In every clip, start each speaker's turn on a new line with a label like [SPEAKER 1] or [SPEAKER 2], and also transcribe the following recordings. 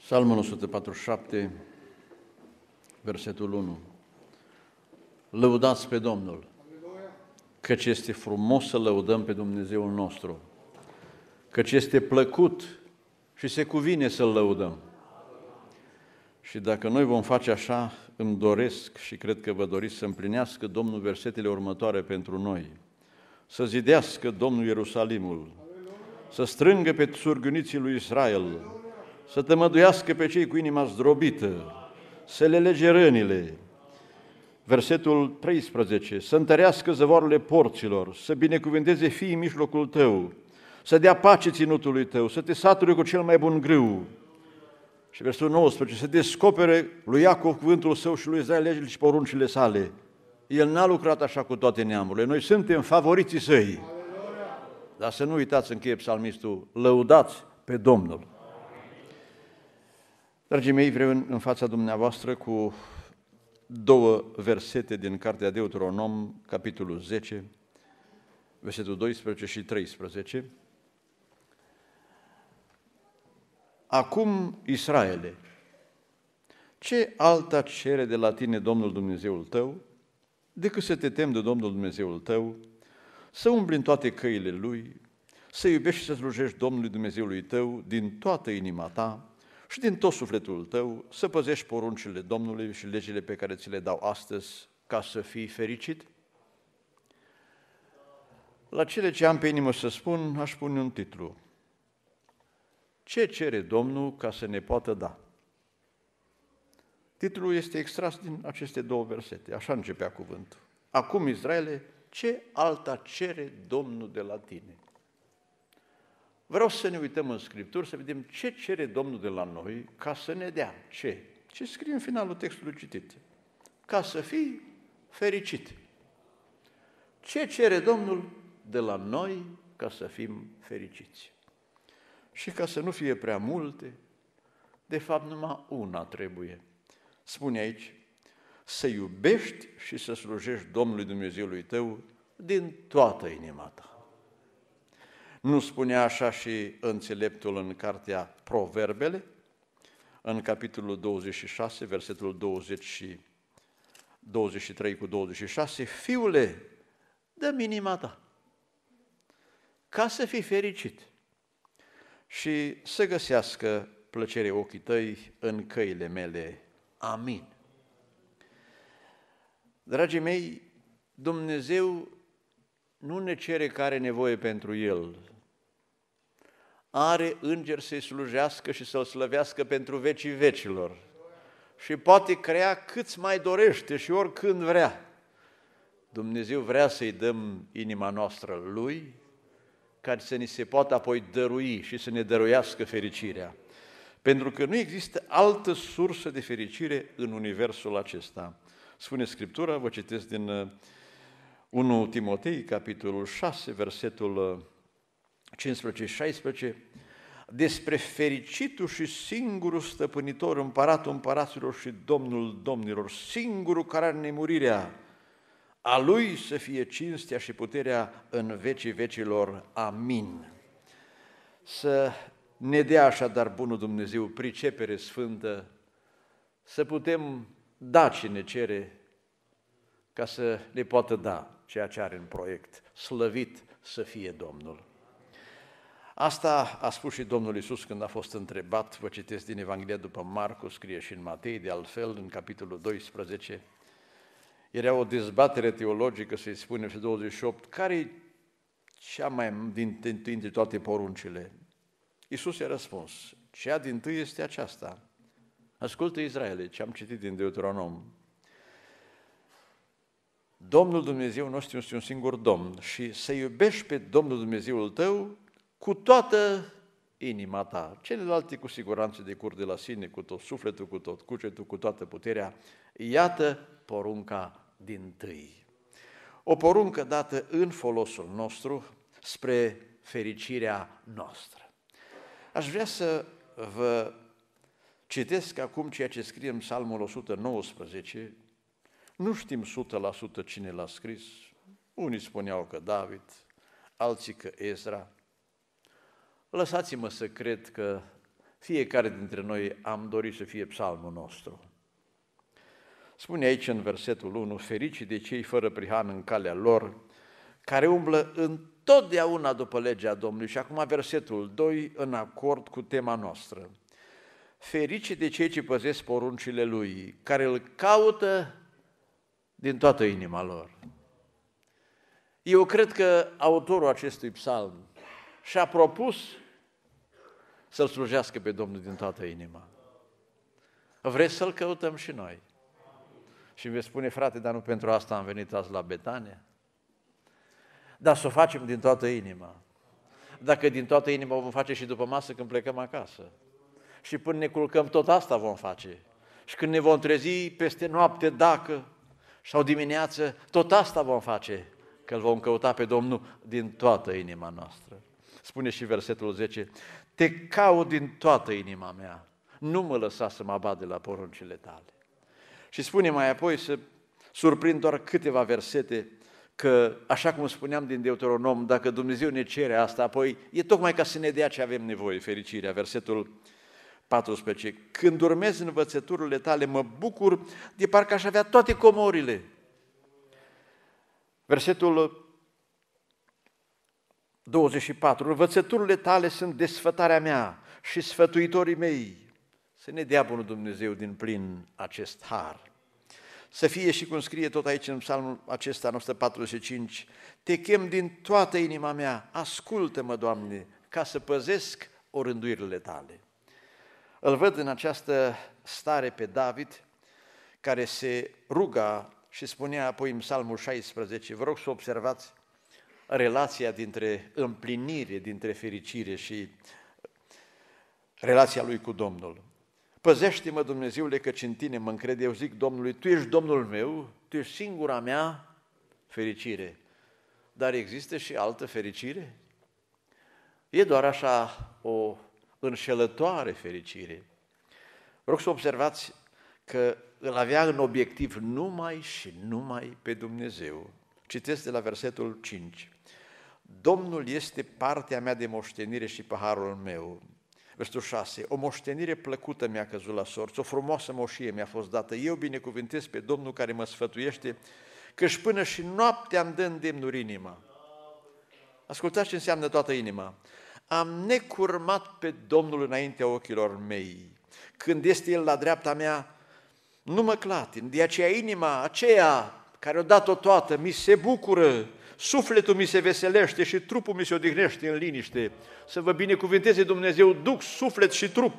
[SPEAKER 1] Psalmul 147, versetul 1. Lăudați pe Domnul, căci este frumos să lăudăm pe Dumnezeul nostru, căci este plăcut și se cuvine să-L lăudăm. Și dacă noi vom face așa, îmi doresc și cred că vă doriți să împlinească Domnul versetele următoare pentru noi. Să zidească Domnul Ierusalimul, să strângă pe surghiuniții lui Israel, să tămăduiască pe cei cu inima zdrobită, să le lege rănile. Versetul 13, să întărească zăvoarele porților, să binecuvânteze fiii în mijlocul tău, să dea pace ținutului tău, să te sature cu cel mai bun grâu. Și versetul 19, să descopere lui Iacov cuvântul său și lui Israel legile și poruncile sale. El n-a lucrat așa cu toate neamurile, noi suntem favoriții săi. Dar să nu uitați, încheie psalmistul, lăudați pe Domnul. Dragii mei, vreau în fața dumneavoastră cu două versete din Cartea Deuteronom, capitolul 10, versetul 12 și 13. Acum, Israele, ce alta cere de la tine Domnul Dumnezeul tău, decât să te temi de Domnul Dumnezeul tău, să umbli în toate căile Lui, să iubești și să slujești Domnului Dumnezeului tău din toată inima ta și din tot sufletul tău, să păzești poruncile Domnului și legile pe care ți le dau astăzi, ca să fii fericit? La cele ce am pe inimă să spun, aș pune un titlu. Ce cere Domnul ca să ne poată da? Titlul este extras din aceste două versete, așa începea cuvântul. Acum, Israele, ce alta cere Domnul de la tine? Vreau să ne uităm în Scripturi, să vedem ce cere Domnul de la noi ca să ne dea. Ce? Ce scrie în finalul textului citit? Ca să fii fericit. Ce cere Domnul de la noi ca să fim fericiți? Și ca să nu fie prea multe, de fapt numai una trebuie. Spune aici, să iubești și să slujești Domnului Dumnezeului tău din toată inima ta. Nu spunea așa și înțeleptul în cartea Proverbele, în capitolul 26, versetul 20 și 23 cu 26, fiule, dă-mi inima ta, ca să fii fericit și să găsească plăcere ochii tăi în căile mele. Amin. Dragii mei, Dumnezeu nu ne cere că are nevoie pentru El. Are îngeri să-i slujească și să-L slăvească pentru vecii vecilor. Și poate crea câți mai dorește și oricând vrea. Dumnezeu vrea să-i dăm inima noastră Lui, ca să ni se poată apoi dărui și să ne dăruiască fericirea. Pentru că nu există altă sursă de fericire în universul acesta. Spune Scriptura, vă citesc din 1 Timotei, capitolul 6, versetul 15 și 16, despre fericitul și singurul stăpânitor, împăratul împăraților și Domnul domnilor, singurul care are nemurirea, a Lui să fie cinstea și puterea în vecii vecilor. Amin. Să ne dea așadar bunul Dumnezeu pricepere sfântă, să putem da ce ne cere, ca să ne poată da ceea ce are în proiect. Slăvit să fie Domnul! Asta a spus și Domnul Iisus când a fost întrebat, vă citesc din Evanghelia după Marcu, scrie și în Matei, de altfel, în capitolul 12, era o dezbatere teologică, să-i spunem, și 28, care-i cea mai dintre toate poruncile? Iisus i-a răspuns, cea dintâi este aceasta. Ascultă, Israele, ce am citit din Deuteronom. Domnul Dumnezeu nostru este un singur Domn și să iubești pe Domnul Dumnezeul tău cu toată inima ta. Celelalte cu siguranță decurg de la sine, cu tot sufletul, cu tot cugetul, cu toată puterea. Iată porunca dintâi. O poruncă dată în folosul nostru spre fericirea noastră. Aș vrea să vă citesc acum ceea ce scrie în Psalmul 119. Nu știm 100% cine l-a scris. Unii spuneau că David, alții că Ezra. Lăsați-mă să cred că Fiecare dintre noi am dorit să fie psalmul nostru. Spune aici în versetul 1, fericii de cei fără prihan în calea lor, care umblă întotdeauna după legea Domnului. Și acum versetul 2, în acord cu tema noastră. Fericii de cei ce păzesc poruncile Lui, care îl caută din toată inima lor. Eu cred că autorul acestui psalm și-a propus să-L slujească pe Domnul din toată inima. Vreți să-L căutăm și noi? Și veți spune, frate, dar nu pentru asta am venit azi la Betania? Dar să o facem din toată inima. Dacă din toată inima o vom face și după masă când plecăm acasă. Și până ne culcăm, tot asta vom face. Și când ne vom trezi peste noapte, dacă sau dimineață, tot asta vom face, că îl vom căuta pe Domnul din toată inima noastră. Spune și versetul 10, te caut din toată inima mea, nu mă lăsa să mă abat de la poruncile tale. Și spune mai apoi, să surprind doar câteva versete, că, așa cum spuneam din Deuteronom, dacă Dumnezeu ne cere asta, apoi e tocmai ca să ne dea ce avem nevoie, fericirea. Versetul 14. Când urmez învățăturile tale, mă bucur de parcă aș avea toate comorile. Versetul 24. Învățăturile tale sunt desfătarea mea și sfătuitorii mei. Să ne dea bunul Dumnezeu din plin acest har. Să fie și cum scrie tot aici în psalmul acesta, 145, te chem din toată inima mea, ascultă-mă, Doamne, ca să păzesc orânduirile tale. Îl văd în această stare pe David, care se ruga și spunea apoi în psalmul 16, vă rog să observați relația dintre împlinire, dintre fericire și relația lui cu Domnul. Păzește-mă, Dumnezeule, căci în tine mă încred, eu zic Domnului, tu ești Domnul meu, tu ești singura mea fericire. Dar există și altă fericire? E doar așa o înșelătoare fericire. Rog să observați că îl avea în obiectiv numai și numai pe Dumnezeu. Citesc de la versetul 5. Domnul este partea mea de moștenire și paharul meu. Versetul 6. O moștenire plăcută mi-a căzut la sorți, o frumoasă moșie mi-a fost dată. Eu binecuvântez pe Domnul care mă sfătuiește, căci până și noaptea îmi dă îndemnuri inima. Ascultați ce înseamnă toată inima. Am necurmat pe Domnul înaintea ochilor mei. Când este El la dreapta mea, nu mă clatin. De aceea inima aceea care o dat-o toată mi se bucură, sufletul mi se veselește și trupul mi se odihnește în liniște. Să vă binecuvânteze Dumnezeu, duc, suflet și trup.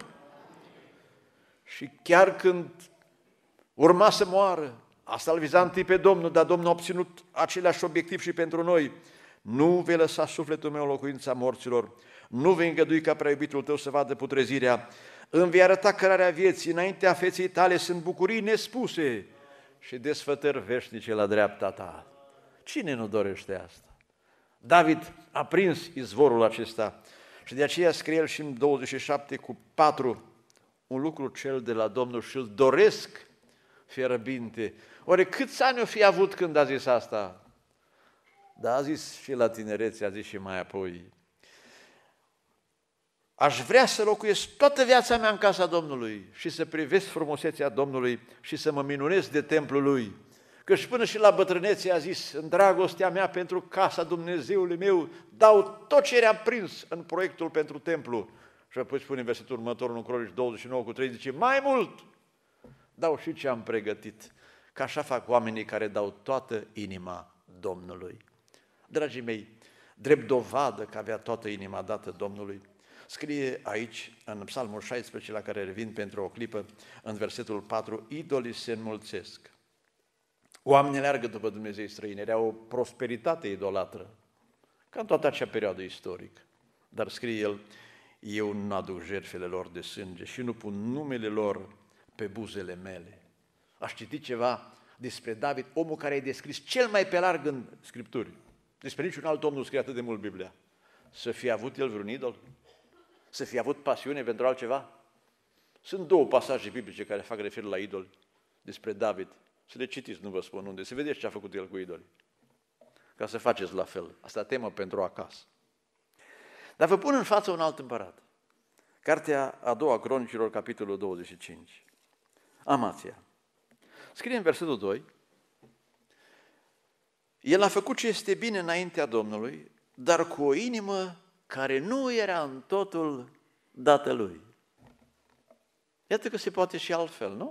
[SPEAKER 1] Și chiar când urma să moară, asta îl viza întâi pe Domnul, dar Domnul a obținut același obiectiv și pentru noi. Nu vei lăsa sufletul meu în locuința morților, nu vei îngădui ca prea iubitul tău să vadă putrezirea, îmi vei arăta cărarea vieții, înaintea feței tale sunt bucurii nespuse și desfătări veșnice la dreapta ta. Cine nu dorește asta? David a prins izvorul acesta și de aceea scrie el și în 27:4 un lucru cel de la Domnul și îl doresc fierbinte. Oare câți ani o fi avut când a zis asta? Dar a zis și la tinerețe, a zis și mai apoi. Aș vrea să locuiesc toată viața mea în casa Domnului și să privesc frumusețea Domnului și să mă minunez de templul Lui. Căci până și la bătrânețe a zis, în dragostea mea pentru casa Dumnezeului meu, dau tot ce era prins în proiectul pentru templu. Și apoi spune în versetul următor, în Cronici 29:3, zice, mai mult, dau și ce am pregătit, că așa fac oamenii care dau toată inima Domnului. Dragii mei, drept dovadă că avea toată inima dată Domnului, scrie aici, în Psalmul 16, la care revin pentru o clipă, în versetul 4, idolii se înmulțesc. Oamenii leargă după Dumnezei străini, era o prosperitate idolatră, ca în toată acea perioadă istorică. Dar scrie el, eu nu aduc jertfele lor de sânge și nu pun numele lor pe buzele mele. Aș citi ceva despre David, omul care e descris cel mai pe larg în Scripturi. Despre niciun alt om nu scrie atât de mult Biblia. Să fie avut el vreun idol? Să fie avut pasiune pentru altceva? Sunt două pasaje biblice care fac referire la idoli despre David. Să le citiți, nu vă spun unde, să vedeți ce a făcut el cu idoli. Ca să faceți la fel. Asta temă pentru acasă. Dar vă pun în față un alt împărat, Cartea a doua Cronicilor, capitolul 25. Amația. Scrie în versetul 2: El a făcut ce este bine înaintea Domnului, dar cu o inimă care nu era în totul dată lui. Iată că se poate și altfel, nu?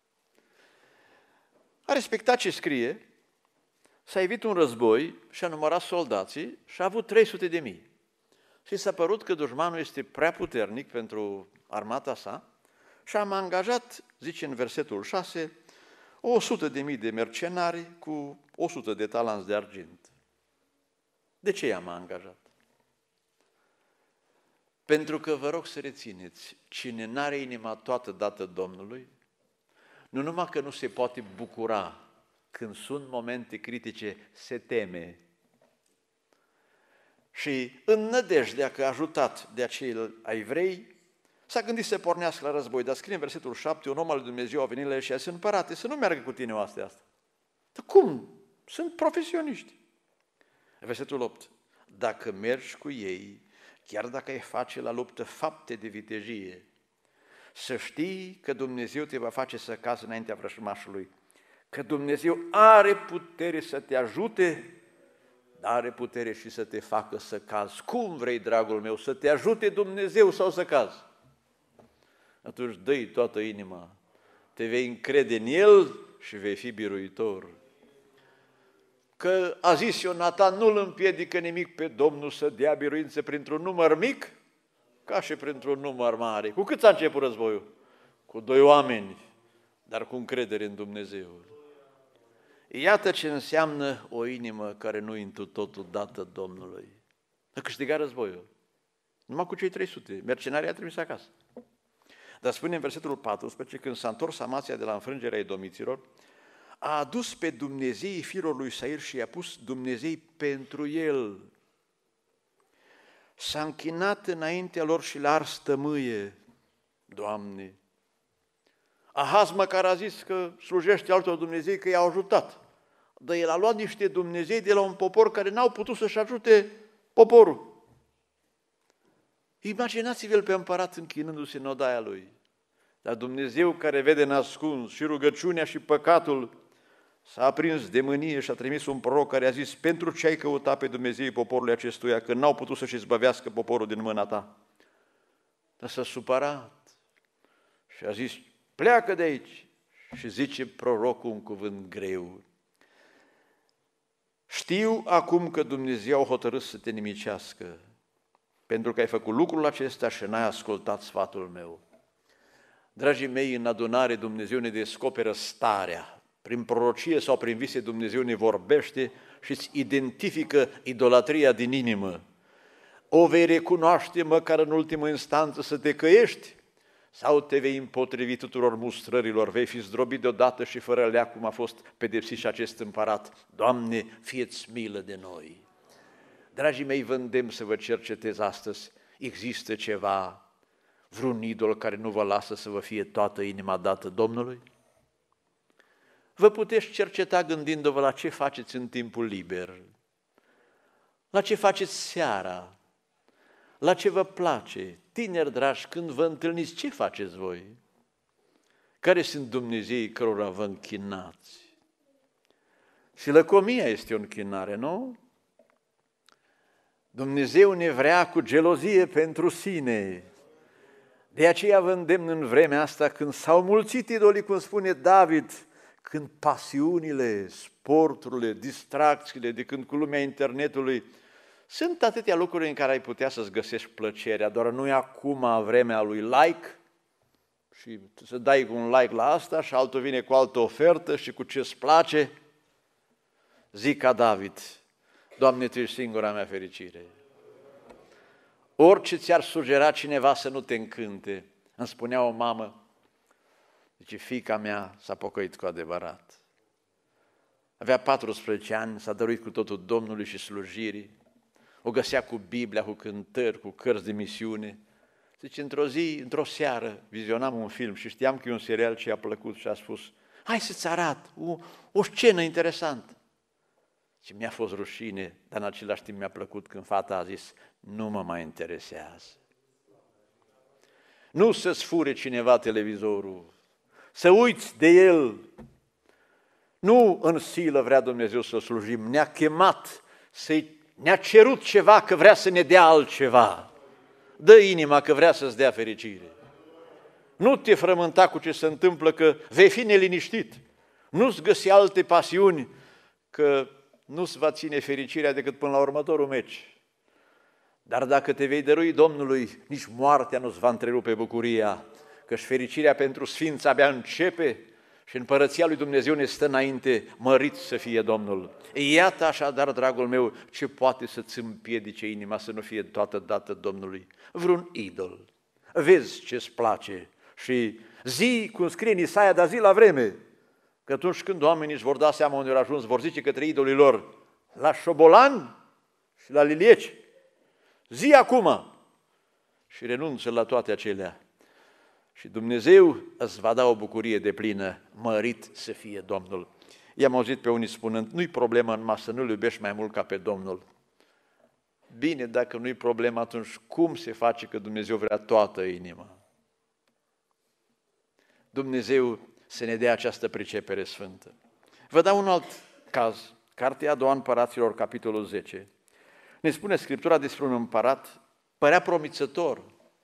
[SPEAKER 1] A respectat ce scrie, s-a evit un război și a numărat soldații și a avut 300.000. Și s-a părut că dușmanul este prea puternic pentru armata sa și am angajat, zice în versetul 6, 100.000 de mercenari cu 100 de talanți de argint. De ce i-am angajat? Pentru că vă rog să rețineți, cine n-are inima toată dată Domnului, nu numai că nu se poate bucura când sunt momente critice, se teme. Și în nădejdea că ajutat de acei evrei, s-a gândit să pornească la război, dar scrie în versetul 7, un om al lui Dumnezeu a venit la el și a zis: împărate, să nu meargă cu tine oastea asta. Dar cum? Sunt profesioniști. Versetul 8, dacă mergi cu ei, chiar dacă ai face la luptă fapte de vitejie, să știi că Dumnezeu te va face să cazi înaintea vrăjmașului, că Dumnezeu are putere să te ajute, dar are putere și să te facă să cazi. Cum vrei, dragul meu, să te ajute Dumnezeu sau să cazi? Atunci dă-i toată inima, te vei încrede în El și vei fi biruitor. Că a zis Ionatan, nu-l împiedică nimic pe Domnul să dea biruință printr-un număr mic, ca și printr-un număr mare. Cu cât a început războiul? Cu 2 oameni, dar cu încredere în Dumnezeu. Iată ce înseamnă o inimă care nu întru totul dată Domnului. A câștigat războiul. Numai cu cei 300. Mercenarii a trimis acasă. Dar spune în versetul 14, când s-a întors Amația de la înfrângerea edomiților, a adus pe Dumnezeii fiilor lui Isair și i-a pus Dumnezei pentru el. S-a închinat înaintea lor și le-a ars tămâie. Doamne! Ahaz măcar a zis că slujește altor Dumnezei, că i-au ajutat. Dar el a luat niște Dumnezei de la un popor care n-au putut să-și ajute poporul. Imaginați-vă-l pe împărat închinându-se în odaia lui. Dar Dumnezeu, care vede în ascuns și rugăciunea și păcatul, s-a aprins de mânie și a trimis un proroc care a zis: pentru ce ai căutat pe Dumnezeu poporului acestuia, că n-au putut să-și izbăvească poporul din mâna ta? Dar s-a supărat și a zis: pleacă de aici. Și zice prorocul un cuvânt greu: știu acum că Dumnezeu a hotărât să te nimicească, pentru că ai făcut lucrul acesta și n-ai ascultat sfatul meu. Dragii mei, în adunare Dumnezeu ne descoperă starea. Prin prorocie sau prin vise Dumnezeu ne vorbește și îți identifică idolatria din inimă. O vei recunoaște măcar în ultimă instanță să te căiești sau te vei împotrivi tuturor mustrărilor, vei fi zdrobit deodată și fără leac, cum a fost pedepsit și acest împărat. Doamne, fie-ți milă de noi! Dragii mei, vă îndemn să vă cercetez astăzi. Există ceva, vreun idol care nu vă lasă să vă fie toată inima dată Domnului? Vă puteți cerceta gândindu-vă la ce faceți în timpul liber, la ce faceți seara, la ce vă place. Tineri dragi, când vă întâlniți, ce faceți voi? Care sunt Dumnezeii cărora vă închinați? Și lăcomia este o închinare, nu? Dumnezeu ne vrea cu gelozie pentru sine. De aceea vă îndemn în vremea asta, când s-au mulțit idolii, cum spune David, când pasiunile, sporturile, distracțiile, de când cu lumea internetului, sunt atâtea lucruri în care ai putea să-ți găsești plăcerea, doar nu e acum vremea lui like și să dai un like la asta și altul vine cu altă ofertă și cu ce-ți place. Zic ca David: Doamne, Tu ești singura mea fericire. Orice ți-ar sugera cineva să nu te încânte. Îmi spunea o mamă, zice, fiica mea s-a pocăit cu adevărat. Avea 14 ani, s-a dăruit cu totul Domnului și slujirii. O găsea cu Biblia, cu cântări, cu cărți de misiune. Zice, într-o zi, într-o seară, vizionam un film și știam că e un serial ce i-a plăcut și a spus: hai să-ți arăt o scenă interesantă. Și mi-a fost rușine, dar în același timp mi-a plăcut când fata a zis: nu mă mai interesează. Nu să-ți fure cineva televizorul, să uiți de el. Nu în silă vrea Dumnezeu să slujim, ne-a chemat, ne-a cerut ceva că vrea să ne dea altceva. Dă inima că vrea să-ți dea fericire. Nu te frământa cu ce se întâmplă, că vei fi neliniștit. Nu-ți găsi alte pasiuni, că nu-ți va ține fericirea decât până la următorul meci. Dar dacă te vei dărui Domnului, nici moartea nu-ți va întrerupe bucuria, că-și fericirea pentru sfinți abia începe și împărăția lui Dumnezeu ne stă înainte, mărit să fie Domnul. Iată așadar, dragul meu, ce poate să-ți împiedice inima să nu fie toată dată Domnului. Vreun idol. Vezi ce-ți place și zi, cum scrie în Isaia, dar zi la vreme, că atunci când oamenii își vor da seama unde au ajuns, vor zice către idolii lor, la șobolan și la lilieci, zi acum și renunță la toate acelea. Și Dumnezeu îți va da o bucurie deplină, mărit să fie Domnul. I-am auzit pe unii spunând, nu-i problemă în masă, nu-L iubești mai mult ca pe Domnul. Bine, dacă nu-i problemă, atunci cum se face că Dumnezeu vrea toată inima? Dumnezeu să ne dea această pricepere sfântă. Vă dau un alt caz, Cartea a doua Împăraților, capitolul 10. Ne spune Scriptura despre un împărat, părea promițător.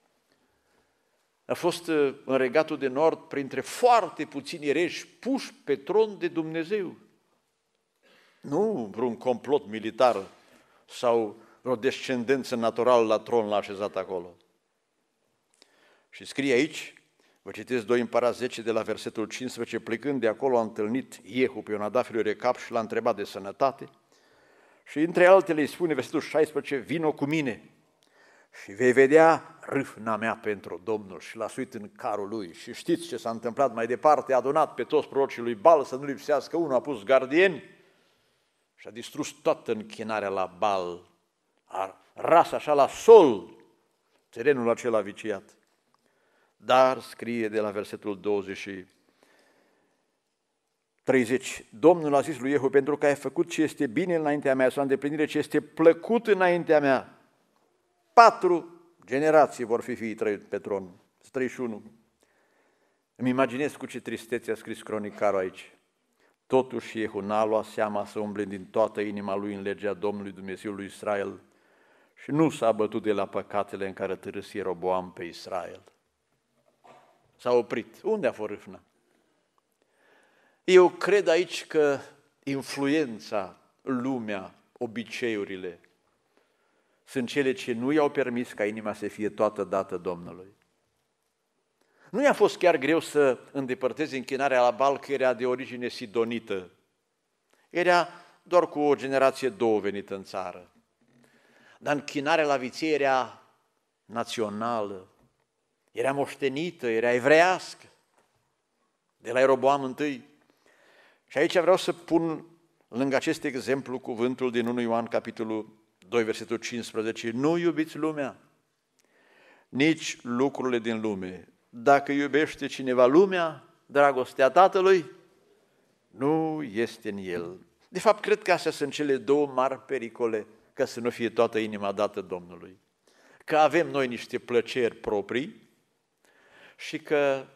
[SPEAKER 1] A fost în Regatul de Nord printre foarte puțini regi puși pe tron de Dumnezeu. Nu vreun complot militar sau vreo descendență naturală la tron l-a așezat acolo. Și scrie aici, vă citesc 2 Împărați 10 de la versetul 15, plecând de acolo a întâlnit Iehu pe Ionadab fiul lui Recab și l-a întrebat de sănătate și între altele îi spune versetul 16, vino cu mine și vei vedea râvna mea pentru Domnul și l-a suit în carul lui. Și știți ce s-a întâmplat mai departe, a adunat pe toți prorocii lui Baal să nu lipsească unul, a pus gardieni și a distrus toată închinarea la Baal, a ras așa la sol terenul acela viciat. Dar scrie de la versetul 30, Domnul a zis lui Iehu, pentru că ai făcut ce este bine înaintea mea, să îndeplinire ce este plăcut înaintea mea, 4 generații vor fi fiii trăit pe tron, 31. Îmi imaginez cu ce tristețe a scris cronicarul aici. Totuși Iehu n-a luat seama să umble din toată inima lui în legea Domnului Dumnezeului lui Israel și nu s-a bătut de la păcatele în care târâsie Roboam pe Israel. S-a oprit. Unde a fost râvna? Eu cred aici că influența, lumea, obiceiurile sunt cele ce nu i-au permis ca inima să fie toată dată Domnului. Nu i-a fost chiar greu să îndepărteze închinarea la Baal, că era de origine sidonită. Era doar cu o generație, 2 venită în țară. Dar închinarea la viței era națională, era moștenită, era evreiască, de la Ieroboam I. Și aici vreau să pun lângă acest exemplu cuvântul din 1 Ioan, capitolul 2, versetul 15. Nu iubiți lumea, nici lucrurile din lume. Dacă iubește cineva lumea, dragostea Tatălui nu este în el. De fapt, cred că astea sunt cele 2 mari pericole ca să nu fie toată inima dată Domnului. Că avem noi niște plăceri proprii și că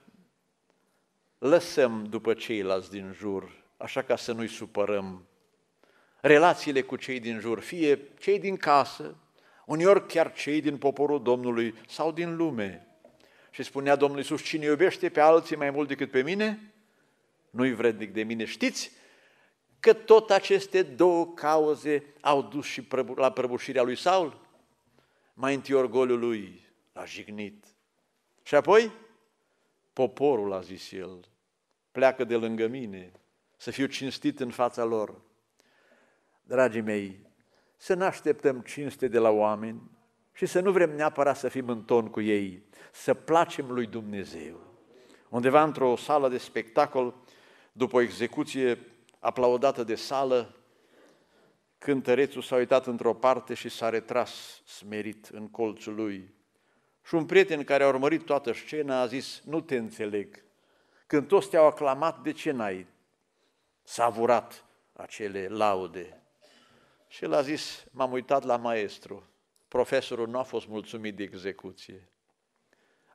[SPEAKER 1] lăsăm după ceilalți din jur, așa ca să nu-i supărăm. Relațiile cu cei din jur, fie cei din casă, uneori chiar cei din poporul Domnului sau din lume. Și spunea Domnul Iisus, cine iubește pe alții mai mult decât pe mine, nu-i vrednic de mine. Știți că tot aceste 2 cauze au dus și la prăbușirea lui Saul? Mai întâi orgoliul lui l-a jignit. Și apoi poporul, a zis el, pleacă de lângă mine, să fiu cinstit în fața lor. Dragii mei, să nu așteptăm cinste de la oameni și să nu vrem neapărat să fim în ton cu ei, să placem lui Dumnezeu. Undeva într-o sală de spectacol, după o execuție aplaudată de sală, cântărețul s-a uitat într-o parte și s-a retras smerit în colțul lui. Și un prieten care a urmărit toată scena a zis, nu te înțeleg, când toți te-au aclamat, de ce n-ai savurat acele laude? Și el a zis, m-am uitat la maestru, profesorul nu a fost mulțumit de execuție.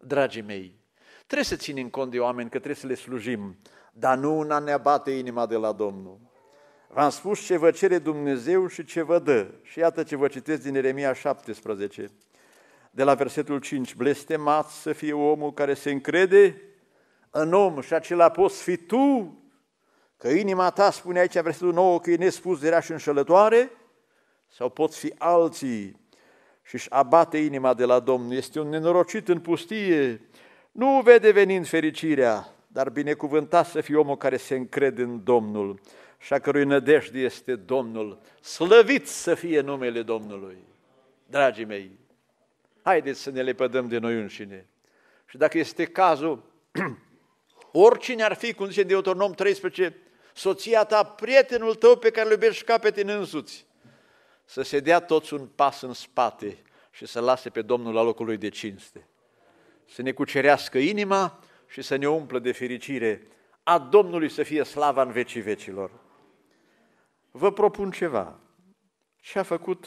[SPEAKER 1] Dragii mei, trebuie să ținem cont de oameni, că trebuie să le slujim, dar nu una ne abate inima de la Domnul. V-am spus ce vă cere Dumnezeu și ce vă dă. Și iată ce vă citesc din Ieremia 17, de la versetul 5. Blestemat să fie omul care se încrede în om și acela poți fi tu, că inima ta, spune aici versetul 9, că e nespus de rea și înșelătoare, sau poți fi alții și își abate inima de la Domnul. Este un nenorocit în pustie, nu vede venind fericirea, dar binecuvântat să fie omul care se încrede în Domnul și a cărui nădejde este Domnul. Slăvit să fie numele Domnului. Dragii mei, haideți să ne lepădăm de noi înșine. Și dacă este cazul, oricine ar fi, cum zice în Deuteronom 13, soția ta, prietenul tău pe care îl iubești ca pe tine însuți, să se dea toți un pas în spate și să lase pe Domnul la locul lui de cinste. Să ne cucerească inima și să ne umplă de fericire. A Domnului să fie slava în vecii vecilor. Vă propun ceva. Ce a făcut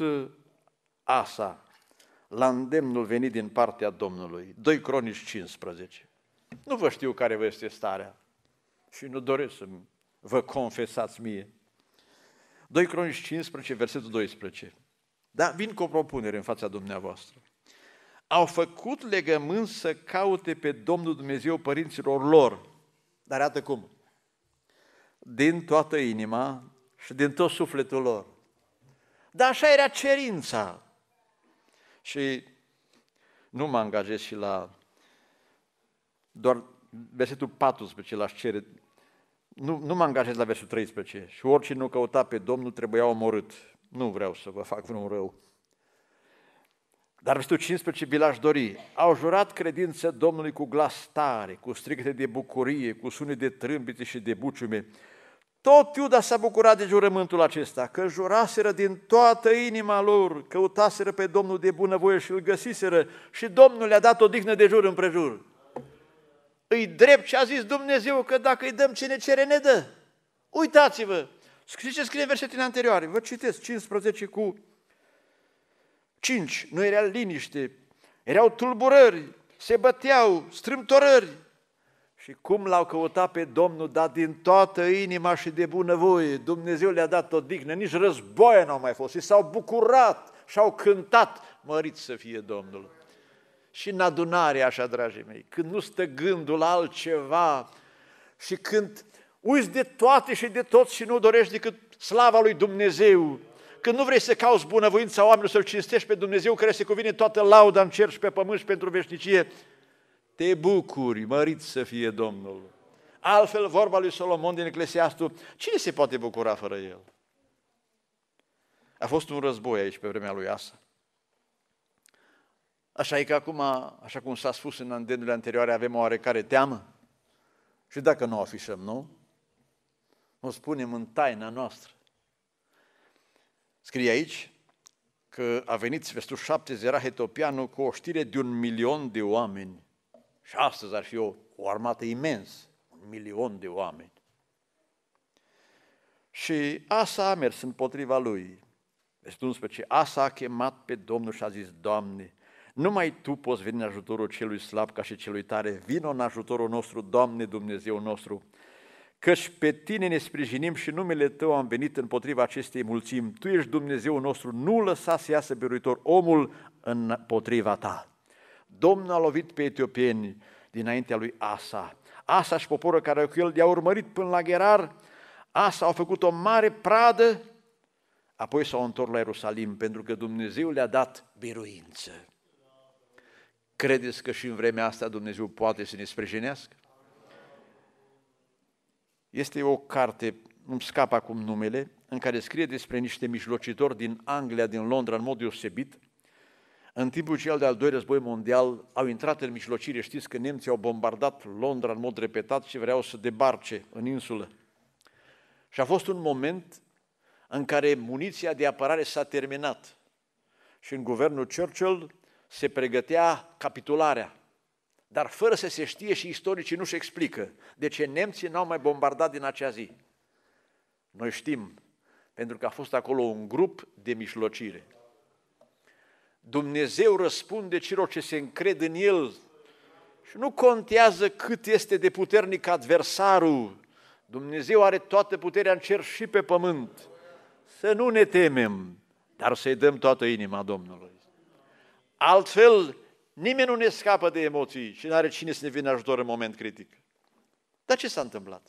[SPEAKER 1] Asa la îndemnul venit din partea Domnului? 2 Cronici 15. Nu vă știu care vă este starea și nu doresc să vă confesați mie. 2 Cronici 15, versetul 12. Da, vin cu o propunere în fața dumneavoastră. Au făcut legământ să caute pe Domnul Dumnezeu părinților lor, dar iată cum, din toată inima și din tot sufletul lor. Dar așa era cerința. Și nu mă angajez și la doar versetul 14 l-aș cere. Nu mă angajez la versetul 13. Și oricine nu căuta pe Domnul trebuia omorât. Nu vreau să vă fac vreun rău. Dar versetul 15 vi l-aș dori. Au jurat credință Domnului cu glas tare, cu strigăte de bucurie, cu sunet de trâmbițe și de buciume. Tot Iuda s-a bucurat de jurământul acesta, că juraseră din toată inima lor, căutaseră pe Domnul de bunăvoie și îl găsiseră și Domnul le-a dat o dignă de jur împrejur. Îi drept ce a zis Dumnezeu, că dacă îi dăm ce ne cere, ne dă. Uitați-vă, ce scrie în versetele anterioare, vă citesc 15 cu 5, nu era liniște, erau tulburări, se băteau, strâmtorări. Și cum l-au căutat pe Domnul, dar din toată inima și de bunăvoie, Dumnezeu le-a dat o dignă, nici războaie n-au mai fost, și s-au bucurat și-au cântat, mărit să fie Domnul. Și în adunare, așa, dragii mei, când nu stă gândul la altceva și când uiți de toate și de toți și nu dorești decât slava lui Dumnezeu, când nu vrei să cauți bunăvoința oamenilor, să-L cinstești pe Dumnezeu, care se cuvine toată lauda în cer și pe pământ și pentru veșnicie, te bucuri, mărit să fie Domnul. Altfel, vorba lui Solomon din Eclesiastul, cine se poate bucura fără el? A fost un război aici pe vremea lui Asa. Așa e că acum, așa cum s-a spus în îndemnurile anterioare, avem o oarecare teamă? Și dacă nu o afișăm, nu? O spunem în taina noastră. Scrie aici că a venit versetul 7, Zerah Etopianul, cu o știre de 1.000.000 de oameni. Și astăzi ar fi o armată imensă, 1.000.000 de oameni. Și Asa a mers împotriva lui. Versetul 11, Asa a chemat pe Domnul și a zis, Doamne, numai Tu poți veni în ajutorul celui slab ca și celui tare, vino în ajutorul nostru, Doamne Dumnezeu nostru, căci pe Tine ne sprijinim și numele Tău am venit împotriva acestei mulțimi. Tu ești Dumnezeu nostru, nu lăsa să iasă biruitor omul împotriva Ta. Domnul a lovit pe etiopieni dinaintea lui Asa. Asa și poporul care cu el i-a urmărit până la Gerar. Asa a făcut o mare pradă, apoi s-au întors la Ierusalim, pentru că Dumnezeu le-a dat biruință. Credeți că și în vremea asta Dumnezeu poate să ne sprijinească? Este o carte, nu-mi scapă acum numele, în care scrie despre niște mijlocitori din Anglia, din Londra, în mod deosebit. În timpul cel de-al doilea război mondial au intrat în mijlocire, știți că nemții au bombardat Londra în mod repetat și vreau să debarce în insulă. Și a fost un moment în care muniția de apărare s-a terminat și în guvernul Churchill se pregătea capitularea, dar fără să se știe și istoricii nu-și explică de ce nemții n-au mai bombardat din acea zi. Noi știm, pentru că a fost acolo un grup de mijlocire. Dumnezeu răspunde celor ce se încred în El Și nu contează cât este de puternic adversarul, Dumnezeu are toată puterea în cer și pe pământ. Să nu ne temem, dar să-i dăm toată inima Domnului. Altfel, nimeni nu ne scapă de emoții și n-are cine să ne vină ajutor în moment critic. Dar ce s-a întâmplat?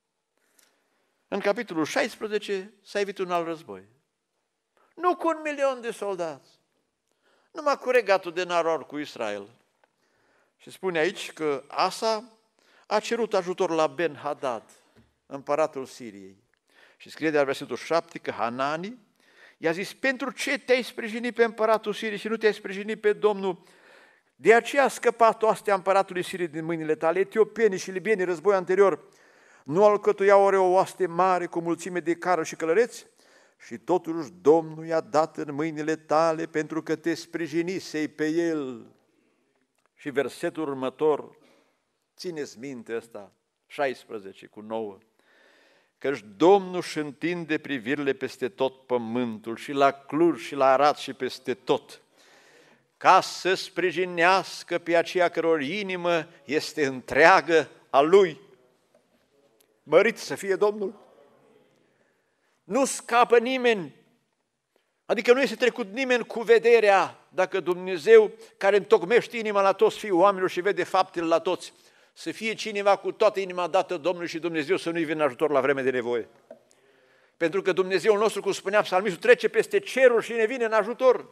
[SPEAKER 1] În capitolul 16 s-a evit un alt război. Nu cu 1.000.000 de soldați, numai cu regatul de Naror cu Israel. Și spune aici că Asa a cerut ajutor la Ben-Hadad, împăratul Siriei. Și scrie de la versetul 7 că Hanani i-a zis: pentru ce te-ai sprijinit pe împăratul Siriei și nu te-ai sprijinit pe Domnul? De aceea a scăpat oastea împăratului Siriei din mâinile tale. Etiopienii și libienii, război anterior, nu alcătuiau ori o oaste mare cu mulțime de cară și călăreți? Și totuși Domnul i-a dat în mâinile tale pentru că te sprijinisei pe el. Și versetul următor, țineți minte ăsta, 16 cu 9, căci Domnul își întinde privirile peste tot pământul, și la Cluj și la Arad și peste tot, ca să sprijinească pe aceia căror inimă este întreagă a Lui. Mărit să fie Domnul! Nu scapă nimeni, adică nu este trecut nimeni cu vederea, dacă Dumnezeu, care întocmește inima la toți fiii oamenilor și vede faptele la toți, să fie cineva cu toată inima dată Domnului și Dumnezeu să nu-i vină ajutor la vreme de nevoie. Pentru că Dumnezeul nostru, cum spunea psalmistul, trece peste ceruri și ne vine în ajutor.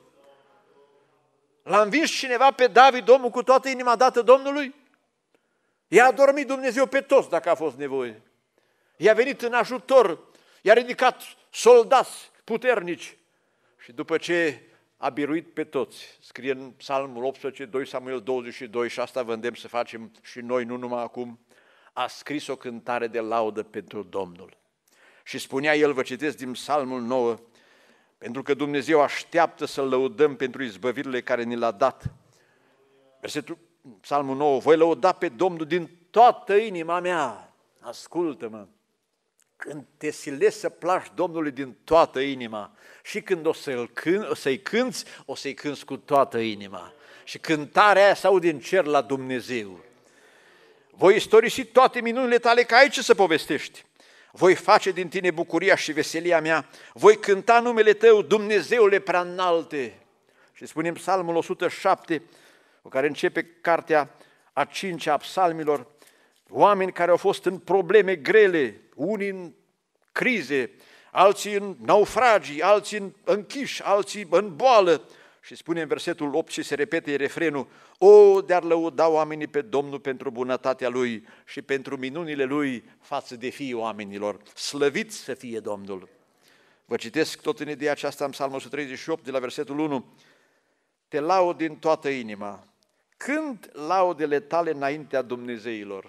[SPEAKER 1] L-a învins cineva pe David, Domnul, cu toată inima dată Domnului? I-a adormit Dumnezeu pe toți dacă a fost nevoie. I-a venit în ajutor, i-a ridicat soldați puternici și după ce a biruit pe toți, scrie în Psalmul 18, 2 Samuel 22 și asta vă îndemn să facem și noi, nu numai acum, a scris o cântare de laudă pentru Domnul. Și spunea el, vă citesc din Psalmul 9, pentru că Dumnezeu așteaptă să-L lăudăm pentru izbăvirile care ni l-a dat. Versetul Psalmul 9, voi lăuda pe Domnul din toată inima mea. Ascultă-mă, când te silești să placi Domnului din toată inima și când o să-i cânți, o să-i cânți cu toată inima. Și cântarea aia se aude în cer la Dumnezeu. Voi istorisi toate minunile tale, că ai ce să povestești. Voi face din tine bucuria și veselia mea, voi cânta numele tău, Dumnezeule prea înalte. Și spunem Psalmul 107, cu care începe cartea a 5-a a psalmilor, oameni care au fost în probleme grele, unii în crize, alții în naufragii, alții în închiși, alții în boală. Și spune în versetul 8 și se repete refrenul, o, de-ar lăuda oamenii pe Domnul pentru bunătatea Lui și pentru minunile Lui față de fiii oamenilor. Slăvit să fie Domnul! Vă citesc tot în ideea aceasta în Psalmul 138, de la versetul 1. Te laud din toată inima, cânt laudele tale înaintea Dumnezeilor.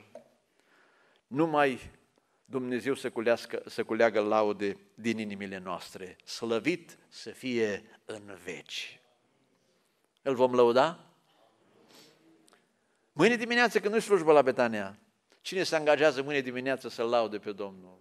[SPEAKER 1] Numai Dumnezeu să culeagă laude din inimile noastre. Slăvit să fie în veci. Îl vom lăuda? Mâine dimineață, când nu-i slujbă la Betania, cine se angajează mâine dimineață să-L laude pe Domnul?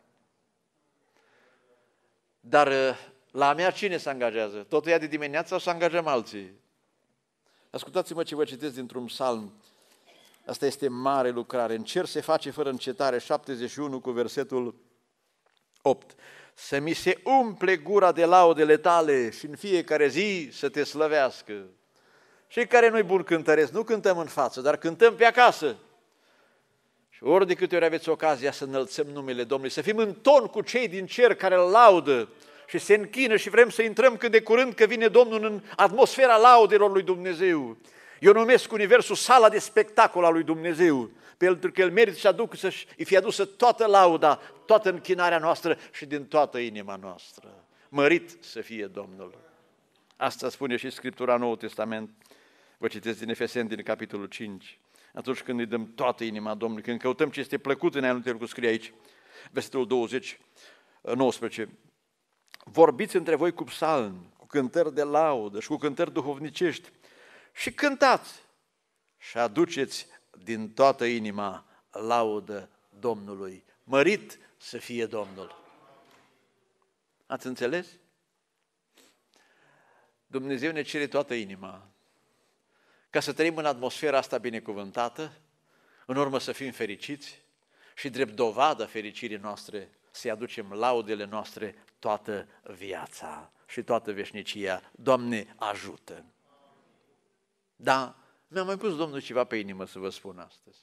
[SPEAKER 1] Dar la a mea cine se angajează? Tot ea de dimineață sau să angajăm alții? Ascultați-mă ce vă citesc dintr-un psalm. Asta este mare lucrare. În cer se face fără încetare, 71 cu versetul 8. Să mi se umple gura de laudele tale și în fiecare zi să te slăvească. Și care nu-i bun cântăresc, nu cântăm în față, dar cântăm pe acasă. Și ori de câte ori aveți ocazia să înălțăm numele Domnului, să fim în ton cu cei din cer care îl laudă și se închină și vrem să intrăm cât de curând că vine Domnul în atmosfera laudelor lui Dumnezeu. Eu numesc universul sala de spectacol al lui Dumnezeu, pentru că El merită să-i fie adusă toată lauda, toată închinarea noastră și din toată inima noastră. Mărit să fie Domnul! Asta spune și Scriptura Noul Testament. Vă citesc din Efeseni, din capitolul 5. Atunci când îi dăm toată inima Domnului, când căutăm ce este plăcut în anul cum scrie aici, versetul 19. Vorbiți între voi cu psalmi, cu cântări de laudă și cu cântări duhovnicești și cântați și aduceți din toată inima laudă Domnului. Mărit să fie Domnul! Ați înțeles? Dumnezeu ne cere toată inima. ca să trăim în atmosfera asta binecuvântată, în urmă să fim fericiți și drept dovadă fericirii noastre să-i aducem laudele noastre toată viața și toată veșnicia. Doamne, ajută! Da, mi-a mai pus Domnul ceva pe inimă să vă spun astăzi.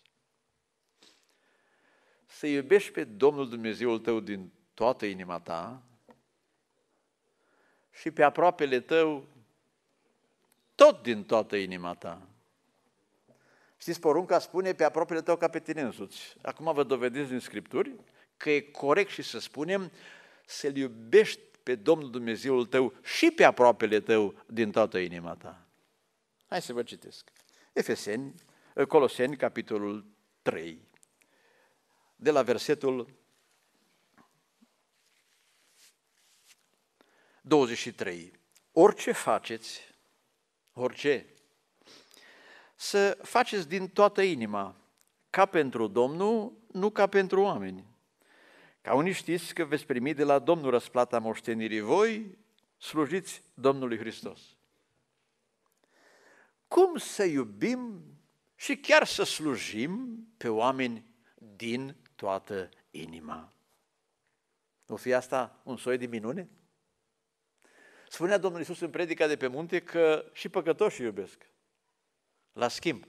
[SPEAKER 1] Să iubești pe Domnul Dumnezeul tău din toată inima ta și pe aproapele tău tot din toată inima ta. Știți, porunca spune pe aproapele tău ca pe tine însuți. Acum vă dovedesc din Scripturi că e corect și să spunem să-L iubești pe Domnul Dumnezeul tău și pe aproapele tău din toată inima ta. Hai să vă citesc. Coloseni, capitolul 3, de la versetul 23. Orice faceți, să faceți din toată inima, ca pentru Domnul, nu ca pentru oameni. Ca unii știți că veți primi de la Domnul răsplata moștenirii, voi slujiți Domnului Hristos. Cum să iubim și chiar să slujim pe oameni din toată inima? O fi asta un soi de minune? Spunea Domnul Iisus în predica de pe munte că și păcătoșii iubesc. La schimb.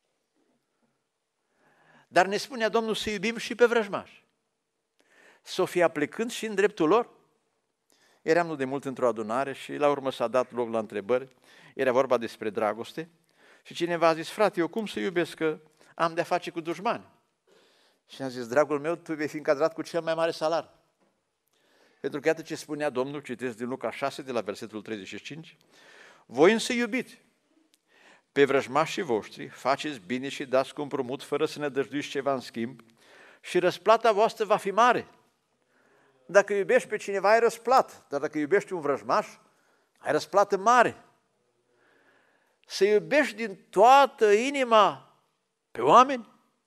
[SPEAKER 1] Dar ne spunea Domnul să iubim și pe vrăjmași. Să o fie aplicând și în dreptul lor. Eram nu de mult într-o adunare și la urmă s-a dat loc la întrebări. Era vorba despre dragoste și cineva a zis, frate, eu cum să iubesc că am de-a face cu dușmani? Și am zis, dragul meu, tu vei fi încadrat cu cel mai mare salar. Pentru că iată ce spunea Domnul, citesc din Luca 6, de la versetul 35, voi însă iubiți pe vrăjmașii voștri, faceți bine și dați cu împrumut fără să ne dăjduiți ceva în schimb și răsplata voastră va fi mare. Dacă iubești pe cineva, ai răsplat, dar dacă iubești un vrăjmaș, ai răsplată mare. Să iubești din toată inima pe oameni,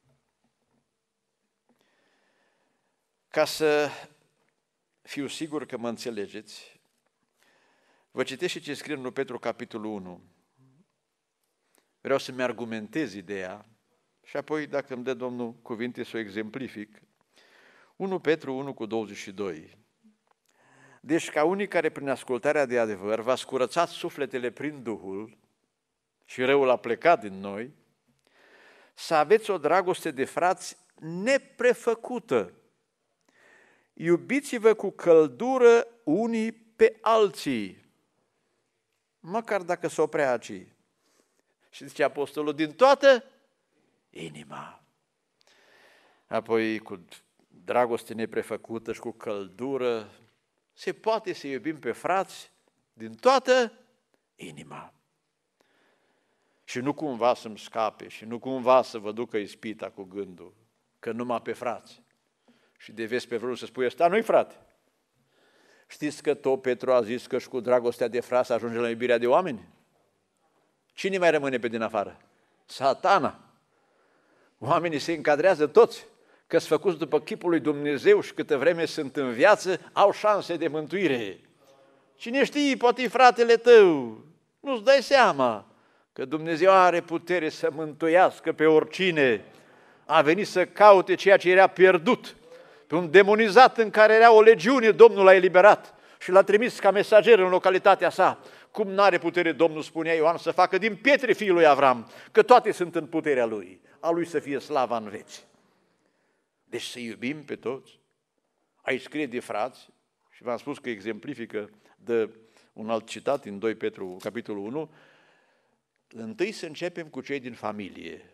[SPEAKER 1] ca să fiu sigur că mă înțelegeți, vă citesc și ce scrie în 1 Petru, capitolul 1. Vreau să-mi argumentez ideea și apoi, dacă îmi dă Domnul cuvinte, să o exemplific. 1 Petru 1 cu 22. Deci ca unii care prin ascultarea de adevăr v-ați curățat sufletele prin Duhul și răul a plecat din noi, să aveți o dragoste de frați neprefăcută. Iubiți-vă cu căldură unii pe alții, măcar dacă s-o prea aci. Și zice apostolul, din toată inima. Apoi cu dragoste neprefăcută și cu căldură, se poate să iubim pe frați din toată inima. Și nu cumva să-mi scape și nu cumva să vă ducă ispita cu gândul că numai pe frați. Și de vezi pe vreunul să spui, ăsta nu-i frate. Știți că tot Petru a zis că și cu dragostea de frați ajunge la iubirea de oameni? Cine mai rămâne pe din afară? Satana. Oamenii se încadrează toți, că sunt făcuți după chipul lui Dumnezeu și câtă vreme sunt în viață, au șanse de mântuire. Cine știe, poate fratele tău, nu-ți dai seama că Dumnezeu are putere să mântuiască pe oricine. A venit să caute ceea ce era pierdut. Pe un demonizat în care era o legiune, Domnul l-a eliberat și l-a trimis ca mesager în localitatea sa. Cum n-are putere Domnul, spunea Ioan, să facă din pietre fiul lui Avram, că toate sunt în puterea lui, a lui să fie slava în veci. Deci să iubim pe toți. Aici scrie de frați și v-am spus că exemplifică de un alt citat în 2 Petru, capitolul 1, întâi să începem cu cei din familie,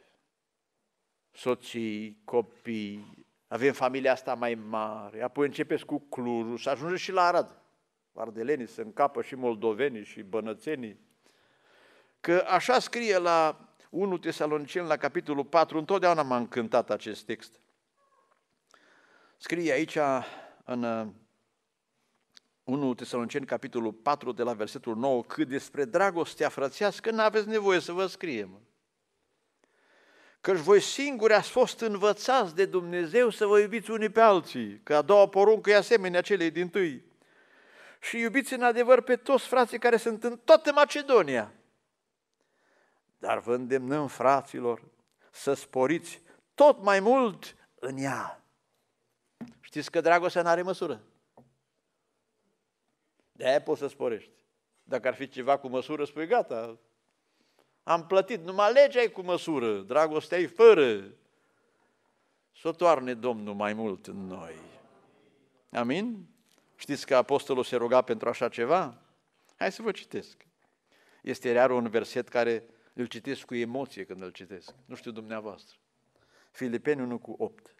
[SPEAKER 1] soții, copii, avem familia asta mai mare, apoi începeți cu Clujul și ajungeți și la Arad. Ardelenii se încapă și moldovenii și bănățenii. Că așa scrie la 1 Tesaloniceni, la capitolul 4, întotdeauna m-a încântat acest text. Scrie aici în 1 Tesaloniceni, capitolul 4, de la versetul 9, că despre dragostea frățească n-aveți nevoie să vă scriem. Căci voi singuri ați fost învățați de Dumnezeu să vă iubiți unii pe alții, că a doua poruncă e asemenea celei dintâi. Și iubiți în adevăr pe toți frații care sunt în toată Macedonia. Dar vă îndemnăm, fraților, să sporiți tot mai mult în ea. Știți că dragostea n-are măsură. De-aia poți să sporești. Dacă ar fi ceva cu măsură, spui gata, am plătit, numai legea e cu măsură, dragostea e fără. Să o toarne Domnul mai mult în noi. Amin? Știți că apostolul se ruga pentru așa ceva? Hai să vă citesc. Este iar un verset care îl citesc cu emoție când îl citesc. Nu știu dumneavoastră. Filipeni 1:8.